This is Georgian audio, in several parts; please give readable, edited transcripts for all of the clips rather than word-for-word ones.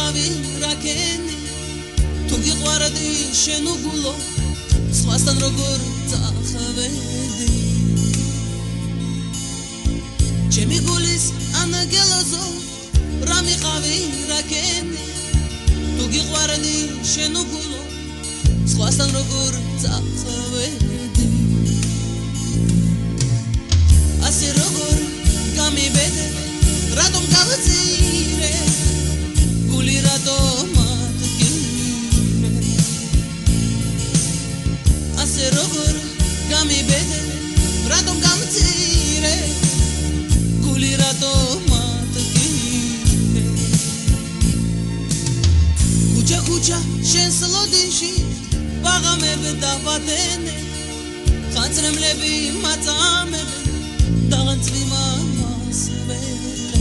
მიყავი რაკენი თუ გიყვარდი შენ უგულო სხვასთან როგორ წახვედი ჩემი გულის ანაგელოზო რა მიყავი რაკენი თუ გიყვარდი შენ უგულო სხვასთან როგორ წახვედი ასე როგორ გამიბედე რატომ გავწირე გული რატომ ატკინე ასე როგორ გამიბედე რატომ გამწირე გული რატომ ატკინე ქუჩა ქუჩა შენს ლოდინში ბაღამებ დავატენე ხანძრემლები მაწამებ დაღანწვი მამას ველე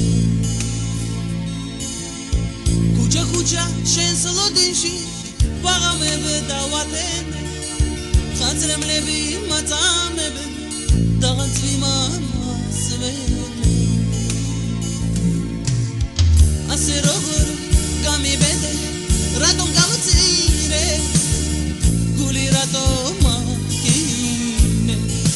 ქუჩა ქუჩა შენს ლოდინში ბაღამებ დავატენე ხანძრემლები მაწამებ დაღანწვი მამას ველე ასე როგორ გამიბედე რატომ გავწირე გული რატომ ატკინე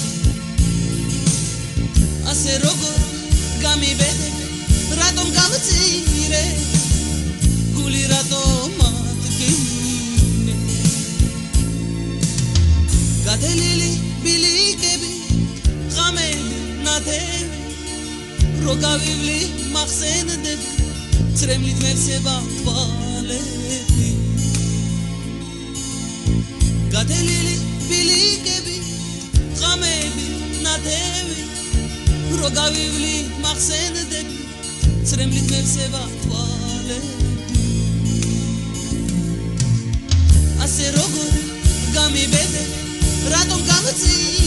ასე როგორ გამიბედე რატომ გავწირე გული რატომ ატკინე გადელილი ბილიკები ღამები ნათელი რო გავივლი მახსენდები წრემლით მევსება თვალები გადელილი ბილიკები ღამები ნათელი რო გავივლი მახსენდები წრემლით მევსება თვალები ასე როგორ გამიბედე რატომ გავწირე